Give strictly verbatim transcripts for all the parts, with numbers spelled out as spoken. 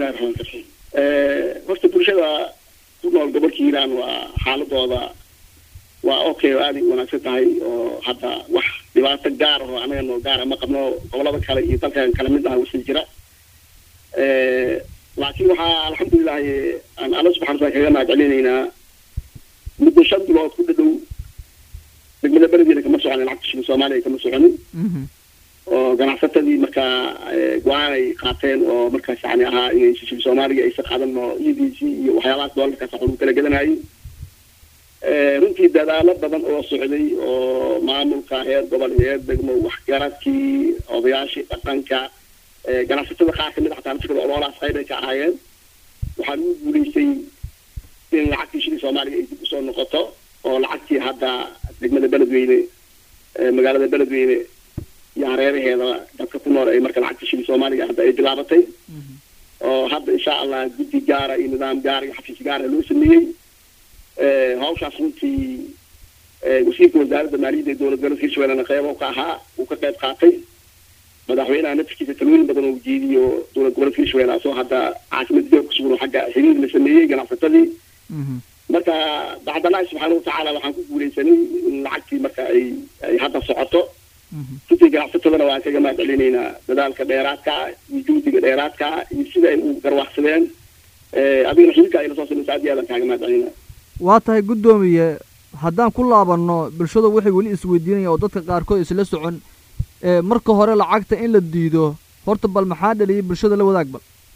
الله الرحمن الرحيم horta bulshada ku nool gobolka Hiiraan waa xaaladooda waa okay aad u wanaagsan tahay oo hadda wax dhibaato gaar ah oo anaga noo gaar ah ma qabno gobolada kale iyo dalka kale mid ah wixii jira ee laakiin waxa alxamdulillah aan Allah subhanahu wa ta'ala kaga mahadcelinayna muddo shan bilood ku dhaw degmada beledweyne kama soconin lacagta Soomaaliya kama soconin oo ganacsatadii marka go'aan ay qaateen oo markaas yani ahaa in shirkadda Soomaaliya ay shaqadan oo E D C iyo waxyaalaha doolarka sax ugu kala gadanayay ee runtii dadaalo badan oo socday oo maamulka heer gobol heer degmo wax garadkii odayaashii dhaqanka ee ganacsatada qaar kamid ah xataa shirkadda ololaas qayb ka ahaayeen waxaa lagu guuleystay in lacagtii shirkadda Soomaaliya ay dib u soo noqoto oo lacagtii hadda degmada beledweyne magaalada beledweyne يا ريره هذا dadka ku nool ay marka lacagta shilin Soomaaliga hadda ay bilaabatay oo hadda insha Allah guddi gaar ah nidaam gaar ah xafiis gaar ah loo sameeyay ee hawshaas runtii ee wasiirka wasaaradda maaliyadda dowladda gobolka Hirshabeelle qayb ka ahaa uu ka qayb qaatay madaxweynaha naftiisa talooyin badan oo jeediyo dowladda gobolka Hirshabeelle soo hadda caasimada ku sugan xagga xiriir la sameeyay ganacsatadii marka bacda Allah subhanahu wa ta'ala waxaan ku guuleysanay lacagtii marka ay ay hadda socoto كنت قاعد تطلع واقع جماعة علينا بدال كديرات كا يجود كديرات كا يصير يقروا حسنين أبي نحن كا إلى صوص المساعدة لك جماعة علينا واتها قدومي هدان كل عبرنا بالشدة وحي ولي إسوديني أو ضد قاركو يسلسوا عن مركو هراء العقد إلا الديدو هرتب المحادة اللي بالشدة اللي وذاك بل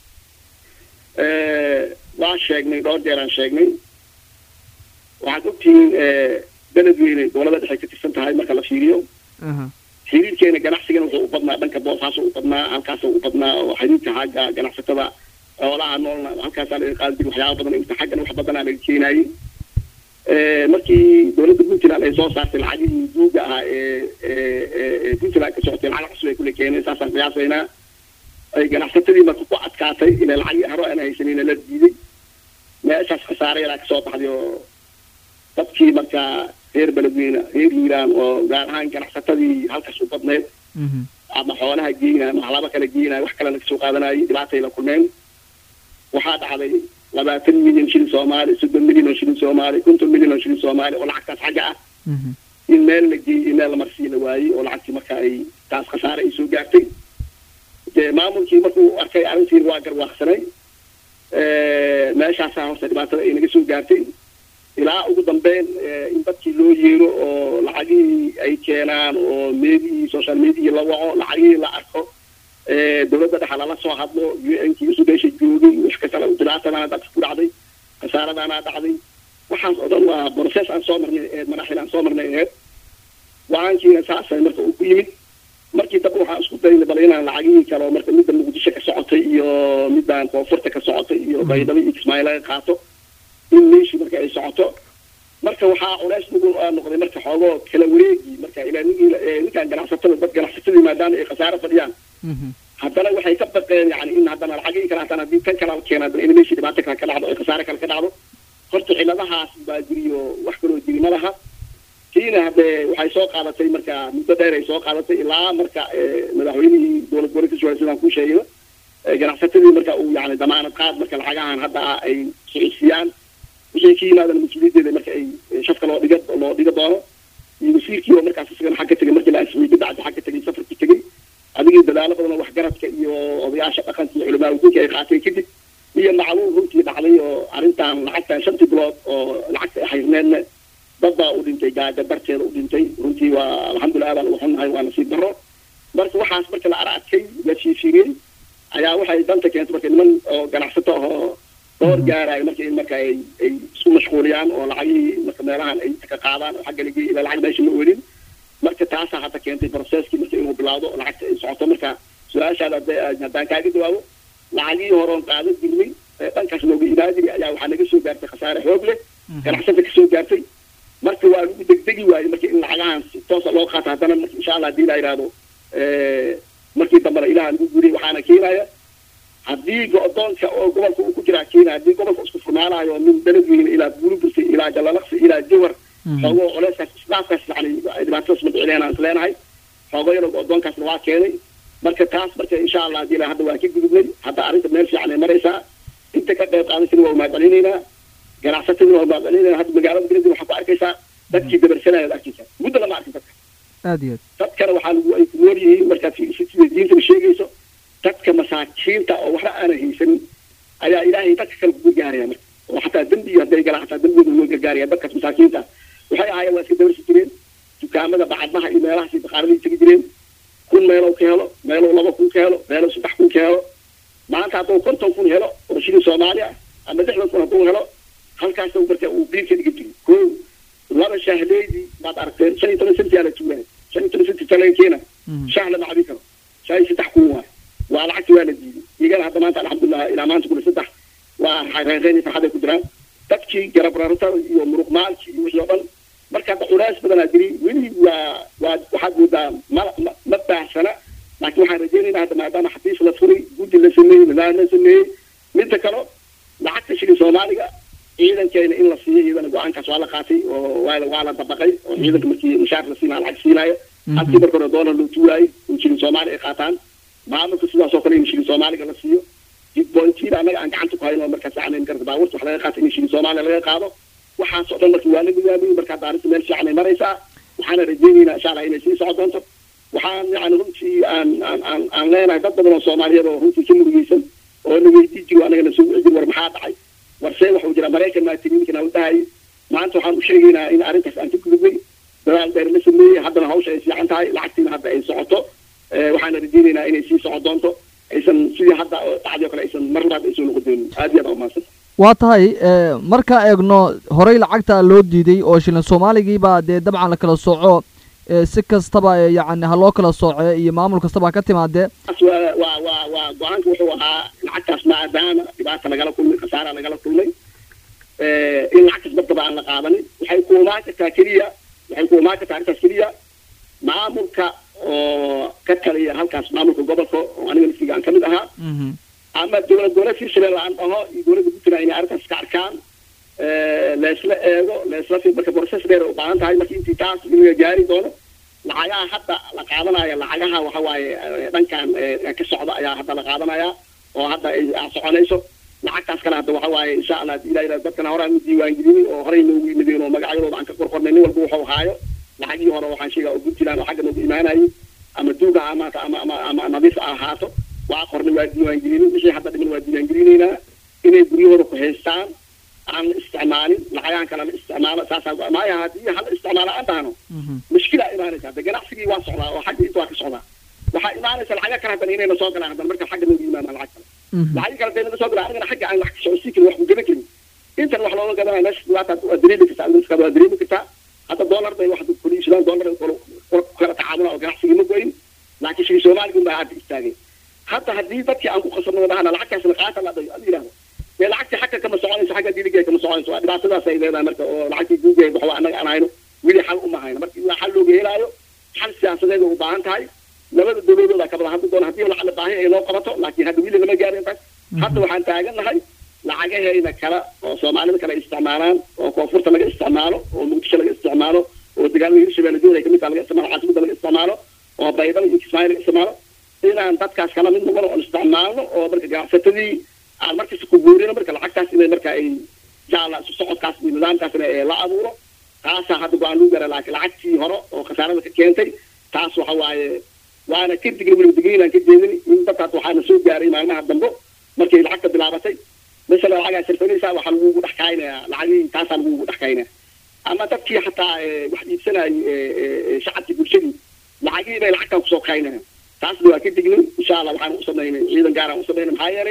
لا شيء دور ديران شيء وعقبتين بلدويني دولة حكت السنة هاي مركلا سيريو xiriirkeena ganacsiga wuxuu u badnaa dhanka boosaaso u badnaa halkaas u badnaa oo xiriirka xagga ganacsatada xoolaha noolna halkaas ay qaadin waxyaabo badan inta xaggan wax badan aan keenay ee markii dowladda Puntland ay soo saartay lacagii duuga ah ee ee Puntland ka socotay lacag cusub ay ku keenay saasan qiyaasayna ay ganacsatadii markuu ku adkaatay in lacag haro aan haysanin la diiday meeshaas khasaare la ka soo baxday oo dadkii marka heer beledweyne heer Hiiraan oo gaar ahaan ganacsatadii halkaas u badneed ama xoolaha geeyna ama halaba kala geeyna wax kale ka soo qaadanay dhibaatay la kulmeen waxa dhacday labaatan milyan shilin Soomaali soddon milyan shilin Soomaali konton milyan shilin Soomaali oo lacagtaas xaga ah in meel la geeyay meel la marsiin waayay oo lacagtii marka ay taas khasaare ay soo gaartay ee maamulkii markuu arkay arrintii waa garwaaqsanay ee meeshaas hoose dhibaatada ay naga soo gaartay ilaa ugu dambeyn in dadkii loo yeero oo lacagii ay keenaan oo media social media la waco lacagii la arko ee dowladda dhaxal la soo hadlo U N kii soo deeshay joogay wax ka kala dhibaatadana dadku ku dhacday khasaaradana dhacday waxaas oo dhan waa process aan soo marnay ee madaxda aan soo marnay ee waankiina saasay marka uu ku yimid markii dad waxa isku dayay bal inaan lacagii kale marka mid muqdisho ka socotay iyo midaan koonfurta ka socotay iyo baydhabo iyo Ismaaciil ay qaato in meeshii marka ay socoto marka waxa culays ugu noqday marka xoogo kala wareegi marka ilaa ninkaan ganacsatada dad ganacsatada maadaama ay khasaaro fadhiyaan haddana waxay ka baqeen yani in haddana lacagii kala haddana dib kan kala keenaan in meeshii dhibaato kala ka dhacdo khasaaro kala ka dhacdo horta ciladahaas baa jiriyo wax kale oo jiri ma laha kiina hadee waxay soo qaadatay marka muddo dheer ay soo qaadatay ilaa marka madaxweynihii dowladda gobolka Hirshabeelle sidaan ku sheegay ganacsatadii marka uu yani damaanad qaad marka lacagahan hadda ay siciyaan wixii kiimaada mas'uuliyadda marka ay shafka loo dhigo loo dhigo doono iyo wasiirkii markaas isaga xagga tagay markii la asmiyay bacda xagga tagay safarkii tagay adigii dadaalo badan wax garadka iyo odayaasha dhaqanka iyo culimada ay qaatay kadib iyo macluul runtii dhacday oo arintan lacagtan shantii bilood oo lacagta ay hayrneedna dadba u dhintay gaaga darteeda u dhintay runtii waa alxamdulillah baan u xunahay waa nasiib daro marka waxaas marka la arkay la shiishigay ayaa waxay danta keentay marka niman oo ganacsato oo door gaaray marka in marka ay ay isku mashquuliyaan oo lacagii marka meelahan ay ka qaadaan xagga ligi ila lacag meesha ma weelin marka taas hadda keentay processkii marka inuu bilaado lacagta ay socoto marka su'aashaada hadaan kaaga jawaabo lacagii horon qaado dilmay dhankaas loogu ilaadiyay ayaa waxa naga soo gaartay khasaare xoog leh ganacsatada ka soo gaartay marka waa lagu degdegi waayay marka in lacagahan si toos ah loo qaato haddana insha Allah hadii la yiraahdo ee markii dambe ilaaha lagu guuriyay waxaana keenaya haddii go'doonka oo gobolka uu ku jira keenaya haddii gobolka isku furnaanayo min beledweyne ilaa Buurbursi ilaa Jalalaqsi ilaa Jawhar xogo culayskaas islaafkaas yani dhibaatadaas ma dhicinaynaan isleenahay xogo yar go'doonkaas waa keenay marka taas marka insha Allah hadii la hadda waa ka gudubnay hadda arinta meel fiican ay maraysaa inta ka qayb qaadashada waa mahadcelinaynaa ganacsatada waa mahadcelinaynaa hadda magaalada Galmudug waxa ku arkaysaa dadkii dabarsanaya arkaysaa muddo lama arkin dadka aad iyo dadkana waxaa lagu ay ku nool yihiin marka sida diinta sheegayso dadka masaakiinta oo waxa aan haysanin ayaa ilaahay dadka kala gurgaaraya marka oo xataa dambi haday galaan xataa dambiga loo gargaaraya dadka masaakiinta waxay ahaayeen waa iska dabarsi jireen dukaamada bacadmaha iyo meelaha si baqaaradii tagi jireen kun meelo ka helo meelo laba kun ka helo meelo saddex kun ka helo maanta hadduu konton kun helo oo shilin Soomaaliya ama lixdan kun hadduu helo halkaas uu markaa uu biilka dhigi jiray koo laba shahleedii baad aragteen shan iyo toban senti ala tuuray shan iyo toban senti taleenkeena shahla ma cabi karo shay saddex kun waa waa lacagti waa la diiday iyagana hadda maanta alxamdulillah ilaa maanta kun saddex waa xareeqeen farxada ku jiraan dadkii garab rarta iyo muruq maalki iyo wixii oo dhan marka culays badan adiri wili waa waa waxa guudaa ma ma baahsana laakiin waxaan rajaynaynaa hadda maadaama xafiis la furay guddi la sameeyey nidaam la sameeyey midda kale lacagta shilin Soomaaliga ciidankeena in la siiyo iyadana go'aankaas waa la qaatay oo waa waa la dabaqay oo ciidanka markii mushaar la siinaa lacag siinaayo halkii marka hore doolar loo tuuray in shilin Soomaali ay qaataan maamulka sidaas oo kale in shilin Soomaaliga la siiyo dib boontiina anaga aan gacanta ku hayno markaas aan garab baawarta wax laga qaatay in shilin Soomaali laga qaado waxaas oo dhan markii waa la midaamay marka daarinta meel fiican ay maraysaa waxaan rajaynaynaa insha Allah inay sii socdonto waxaan yani runtii aan aan aan aan leenahay dad badan oo Soomaaliyeed oo runtii ka murugaysan oo nageeyay jiro anaga la soo wicin war maxaa dhacay warsay waxa uu jira Mareykan ma tirinka u tahay maanta waxaan u sheegaynaa in arrintaas aan ku gudubnay dadaal dheer la sameeyay haddana hawsha ay fiican tahay lacagtiina hadda ay socoto waxaan rajaynaynaa inay sii socdonto aysan sidii hadda dhacdo kale aysan mar labaad aysan ugu doonin aad iyo aad u mahadsan waa tahay marka eegno horey lacagta loo diiday oo shilin Soomaaliga baa dee dabcan la kala sooco si kastaba yani ha loo kala sooco iyo maamul kastaba ka timaadee waa waa waa go'aanka wuxuu ahaa lacagtaas maadaama dhibaata lagala kulmay khasaara lagala kulmay in lacagtaas badaba aan la qaadanin waxay ku imaan kartaa keliya waxay ku imaan kartaa arrintaas keliya maamulka oo ka taliya halkaas maamulka gobolka oo aniga naftiga aan ka mid ahaa ama dowlad goboleed Hirshabelle aan dhaho iyo dowladda Puntland inay arrintaas ka arkaan la isla eego la isla fi marka process dheer u baahan tahay markii intii taas laga gaari doono lacagaha hadda la qaadanaya lacagaha waxa waaye dhankan ka socda ayaa hadda la qaadanaya oo hadda ay soconayso lacagtaas kale hadda waxa waaye insha Allah ilaahay dadkana hore aan diiwaan gelin oo hore inuu yimideen oo magacyadooda aan ka qorqornay nin walba wuxuu haayo lacagii hore waxaan sheegaa oo Puntland oo xagga nagu imaanayay ama duuga ama ama ama nadiif ahaato waa qornay waa diiwaan gelin wixii hadda dhiman waa diiwaan gelinayna inay guriyahooda ku haystaan aan isticmaalin lacagahan kale isticmaalo saasa ma yahay hadii hal isticmaalo aan dhahno mushkila imaanaysa de ganacsigii waa socdaa oo xagga inta waa ka socdaa waxa imaanaysa lacag kale hadan inay soo galaan hadan marka xagga nagu imaanaa lacag kale lacag kale inay soo galaan anagana xagga aan wax soo siikin wax u gaban karin inta wax looga gadanaa meesha waata waa dareemi kartaa iska waa dareemi kartaa hadda dollar bay wax ku liishaan dollar oo kala tacaamul oo ganacsiga ma goyn laakiin shii Soomaaliga baa aad istaagay hadda hadii dadkii aan ku qasabno wadahana lacagtaas la qaata la dhayo adiga ee lacagta xagga kama soconayso xagga diiliga kama soconayso waa dhibaatadaas ay leedahay marka oo lacagtii guugeed waxa anaga aan hayno wili xal uma hayno marka ilaa xal looga helaayo xal siyaasadeed u baahan tahay labada dawladood ka wada hadda doon hadii la baahi ay loo qabato laakiin hadda wili lama gaarin taas hadda waxaan taaganahay lacagaheena kala oo Soomaalida kala isticmaalaan oo koonfurta laga isticmaalo oo Muqdisho laga isticmaalo oo dagaalada Hirshabelle dowladda kamid ah laga isticmaalo caasimada laga isticmaalo oo Baydhabo iyo Kismaayo laga isticmaalo inaan dadkaas kala mid noqon oo isticmaalno oo marka ganacsatadii aan markaas ku guurino marka lacagtaas inay marka ay jaala socodkaas iyo nidaamkaas ee la abuuro taas hadda go'aan lagu gaaro laakiin lacagtii hore oo khasaarada ka keentay taas waxa waaye waana ka digri wali digiinaan ka jeedin in dadka waxaana soo gaaray maalmaha dambe markii lacagta bilaabatay مثلا لعجة سلفونيسا وحلو ضحكاينا لعجين تاسع لو ضحكاينا أما تبكي حتى واحد يبسنا شعب تقول شيء لعجين العكا وسوقاينا تاسع أكيد تقولون إن شاء الله وحنا وصلنا هنا إذا جارا وصلنا هنا محيري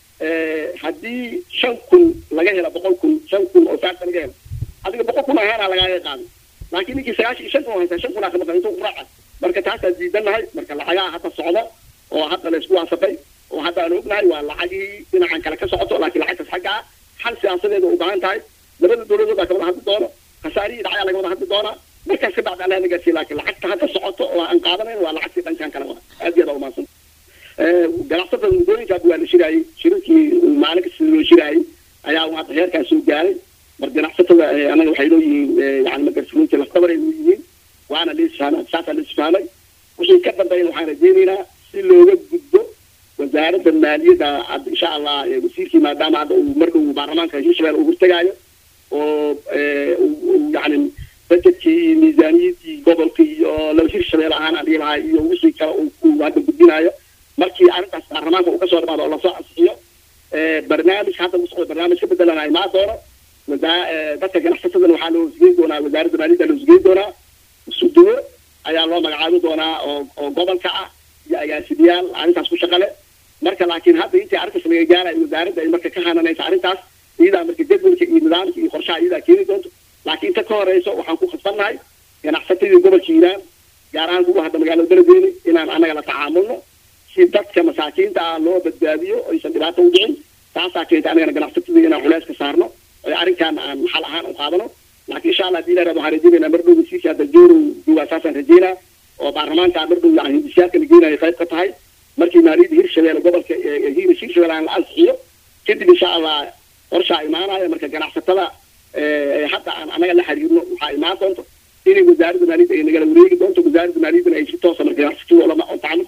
هدي شنكون لجاه لا بقولكم شنكون أو تعرف لجاه هذا بقولكم هنا على جاه قام لكن يجي سياسي شنكون هذا شنكون آخر مثلا يسوق راحة مركز تاسع زيدنا هاي مركز الحياة حتى الصعدة وحتى الأسبوع صفي وهذا أنا أقول ولا حاجة إن عن كلام كسرته لكن الحاجة حاجة حل سياسية ده وبعدين تاي لما الدولة ده كمان هذا الدولة خساري دعاية على كمان هذا الدولة مركز بعد على نجاسي لكن الحاجة حتى صعدته وأن قادمين ولا حاجة كان كلام أدي ده وما صن جلسة الدولة جابوا الشراي شركة مالك الشراي أيام ما تغير كان سوق جاري برجع نحسب أنا وحيدو يعني ما كسرون كلا خبر يجي وأنا ليش أنا ساعة ليش فاهمي وش يكبر بين الحين جينا looga gudbo wasaaradda maaliyadda insha allah wasiirkii maadaama hadda uu marka uu baarlamaanka hirshabelle uu hortagaayo oo yani budgetkii miisaaniyadii gobolkii iyo laba hirshabelle ahaan aan dhihi lahaa iyo wixii kale uu hadda gudbinayo markii arrintaas baarlamaanka uu kasoo dhamaado oo lasoo ansixiyo barnaamij hadda uu socdo barnaamij ka bedelanayo maa doono dadka ganacsatadana waxaa loo hosgeyn doonaa wasaaradda maaliyadda loo hosgeyn doonaa suduwo ayaa loo magacaabi doonaa oo oo gobolka ah iyo agaasimayaal arrintaas ku shaqale marka laakiin hadda intii arrintaas laga gaarayo wasaaradda ay marka ka hananaysa arrintaas iyadaa marka jadwalka iyo nidaamka iyo qorshaha iyadaa keeni doonto laakiin inta ka horeyso waxaan ku khasbannahay ganacsatadii gobolka hiiraan gaar ahaan kuwa hadda magaalada beledweyne inaan annaga la tacaamulno si dadka masaakiinta ah loo badbaadiyo aysan dhibaato u dhicin taasaa keenta anagana ganacsatadii inaan culeys ka saarno arrinkan aan xal ahaan u qaadano laakiin insha allah hadii la yidhahdo waxaan rajeynaynaa mar dhow wasiirka hadda joorow joogaa saasaan rajeynaa oo baarlamaanka mar dhow yani hindisyaadka la geenayo qayb ka tahay markii maaliyadda hirshabelle gobolka hiiris hirshabelle aan la ansixiyo kadib insha allah qorshaa imaanaya marka ganacsatada hadda aan anaga la xiriirno waxaa imaan doonto inay wasaaradda maaliyadda ay nagala wareegi doonto wasaaradda maaliyaddana ay si toosa marka ganacsatada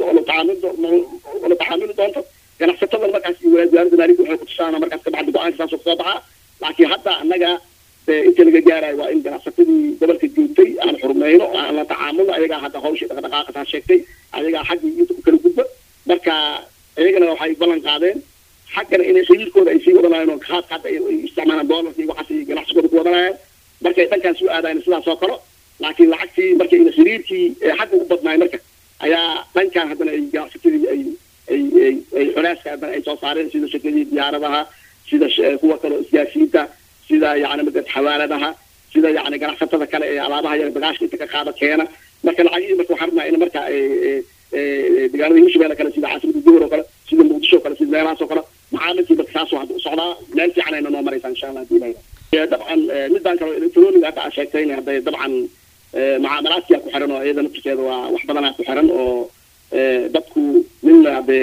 oola tacaamuli doonto ganacsatada markaas wasaaradda maaliyadda waxay kutushaana markaas ka baxda go-aanka saasoo kasoo baxaa laakiin hadda annaga inta laga gaarayo waa in ganacsatadii gobolka joogtay aan xurmeyno oo aan la tacaamulno ayagaa hadda hawshii dhaqdhaqaaqataa sheegtay ayagaa xaggii inta u kala gudbo marka iyagana waxay ballan qaadeen xaggana inay xiriirkooda ay sii wadanayeen oo qaadka hadda ay isticmaalaan doolarka iyo waxaas ganacsigooda ku wadanayaan markay dhankaas u aadayen sidaas oo kale laakiin lacagtii markay xiriirkii xagga u badnaay marka ayaa dhankan haddana ay ganacsatadii ay ay ay ay xulaaska haddana ay soo saareen sida shirkadii diyaaradaha sida kuwa kale oo isgaarsiinta sida yani madad xawaaladaha sida yani ganacsatada kale ee alaabaha yar bagaashka inta ka qaada keena marka lacagihii marka waxaan rabnaa in marka deegaanada hirshabelle kale sida caasimada jowhar oo kale sida muqdisho oo kale sida meelahaas oo kale macaamilkii marka saasoo hadda u socdaa meel fiican ayna noo maraysaa insha allah hadii ilaha dabcan midaan kale electroniga hadda aa sheegtayna hadday dabcan mucaamalaadkiyaa ku xiran oo iyada naftirkeeda waa wax badanaa ku xiran oo dadku midna hadee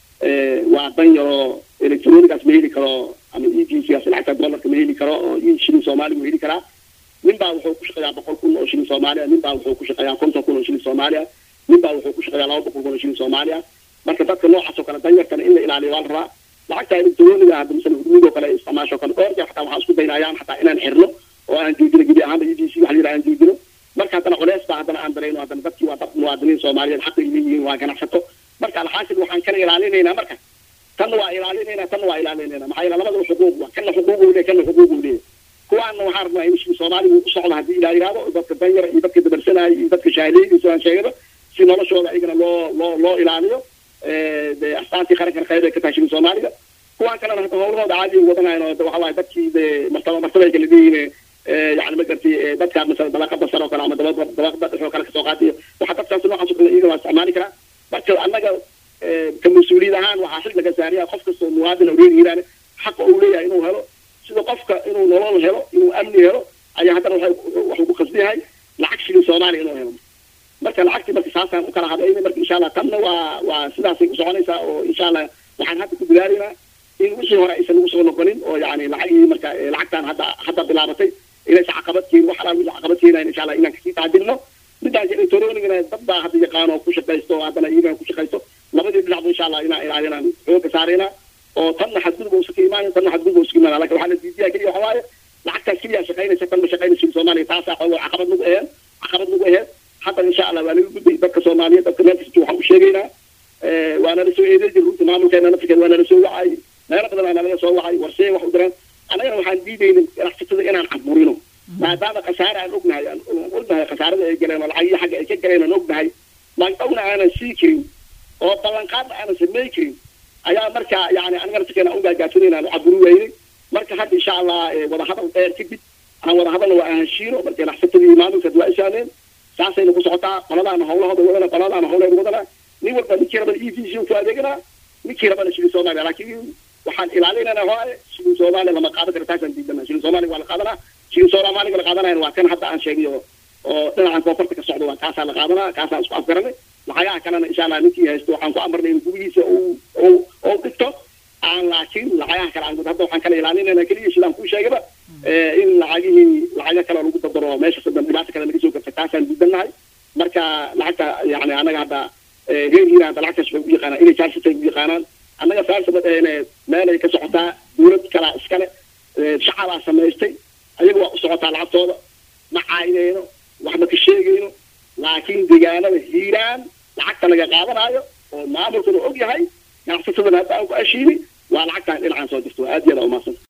waa dan yaroo electronigaas ma heli karo ama e g sigaas lacagta dollarka ma heli karo oo e shilin soomaali ma heli karaa nin baa wuxuu ku shaqeeyaa boqol kun oo shilin soomaaliya nin baa wuxuu ku shaqeeyaa konton kun oo shilin soomaaliya nin baa wuxuu ku shaqeeyaa laba boqol kun oo shilin soomaaliya marka dadka noocaas oo kale danyarkana in la ilaaliyo waa la rabaa lacagta electroniga hadda misala urmidoo kale isticmaasho kale dhowr jeer xataa waxaan isku daynayaan xataa inaan xirno oo aan joojino gebi ahaanba e g c waxa la yidhaha aan joojino marka haddana culeys baa haddana aan darayno haddana dadkii waa dad muwaadiniin soomaaliyeed xaqay leeyihiin waa ganacsato marka alxaasil waxaan kana ilaalinaynaa marka tanna waa ilaalinaynaa tanna waa ilaalinaynaa maxaa yeele labadaba xuquuq waa kana xuquuq uu leeyahay kana xuquuq uu leeyahay kuwaana waxaan rabnaa in shii soomaaliga uu ku socdo haddii ilaa yidhaahdo dadka danyara iyo dadka dabarsanaayo iyo dadka shahaadeydiisa aan sheegaba si noloshooda ayagana loo loo loo ilaaliyo de astaantii qarankan qayb ay ka tahay shii soomaaliga kuwaan kalena hadda howlahooda caadi u wadanayan oo waxa waaye dadkii de martaba martaba ay kala leeyihiin يعني ما قلت dadka مثلا dabaqada sare oo kale ama dabaqada dhexoo kale kasoo qaadiyo waxa dadkaas noocaas oo kale iyaga waa isticmaali karaa marka annaga ka mas-uuliyad ahaan waxaa xil laga saariyaa qof kastoo muwaadin oo reer hiiraan xaqa uu leeyahay inuu helo sida qofka inuu nolol helo inuu amni helo ayaa haddana waxuu ku khasban yahay lacag shilin soomaaliya inuu helo marka lacagtii marka saasaan u kala hadlayna marka insha allah tanna waa waa sidaasay u soconaysaa oo insha allah waxaan hadda ku dadaalaynaa in wixii hore aysan ugu soo noqonin oo yani lacagii marka lacagtaan hadda hadda bilaabatay inaysa caqabad keen wax alaal wixii caqabad keenayn insha allah inaan kasii taajirno midaan electronigana dad baa hadda yaqaano ku shaqaysto oo haddana iyagan ku shaqaysto labadii dhinacba insha allah inaan ilaalinaan xooga saarayna oo tanna xadgudub uusa ka imaanin tanna xadgudub uusa ka imaanin laakiin waxaa la diidiyaa keliya waxa waaye lacagtaas keliya shaqaynaysa tan ma shaqaynaysa soomaaliya taasaa xooga caqabad nagu aheed caqabad nagu aheed haddana insha allah waa laga gudbay dadka soomaaliyeed dadka meel kasta waxaan u sheegaynaa waana la soo eedeyn jir runtii maamulkeena naftirkeeda waana la soo wacay meelo badan waana laga soo wacay warsee wax u diraan annagana waxaan diidaynin ganacsatada inaan caburino maadaama khasaare aan ognahay aan ognahay khasaarada ay galeen oo lacagii xagga ay ka galeen aan ognahay magdhowna aanan sii karin oo ballanqaadna aanan samey karin ayaa marka yani aniga naftirkeena u gaagaabsanayna aan u caburi weynay marka hadda insha allah wadahadal dheer kadib aan wadahadalna waa ahashiino marka ganacsatadii maamulkeed waa isaameen saasayna ku socotaa qoladaana hawlahooda wadana qoladaana hawleeda wadana nin walba ninkii rabana e v c ku adeeganaa ninkii rabana shilin soomaaliya laakiin waxaan ilaalinaynaa waaye shilin soomaaliya lama qaadan kara taasaan diidana shilin soomaaliya waa la qaadanaa shilin soomaaliga la qaadanayan waa kan hadda aan sheegay oo oo dhinacan koonfurta ka socdo waa kaasaa la qaadanaa kaasaan isku afgaranay lacagaha kalena insha allah ninkii haysto waxaan ku amarnay in gubihiisa uu uu uu dhigto aan laakiin lacagaha kale aan hadda waxaan kala ilaalinaynaa keliya sidaan kuu sheegaba in lacagihii lacaga kale lagu dabaro meesha sadan dhibaato kale laga soo gartay taasaan diidanahay marka lacagta yani anaga hadda غير هنا طلعت شباب يقانا إلى جالسة تبي يقانا أنا فارس بدأ ما لي كسعة دولة كلا إسكان شعب سميستي أيوة صعة على عطوة مع عينه واحد كشيء لكن دجاجة هيران لعكت أنا قاعد رايو وما بقول أوكي هاي يعني ستة بنات أو أشيلي وعلى عكت إلى عن صوت استوى أدي لو ما صار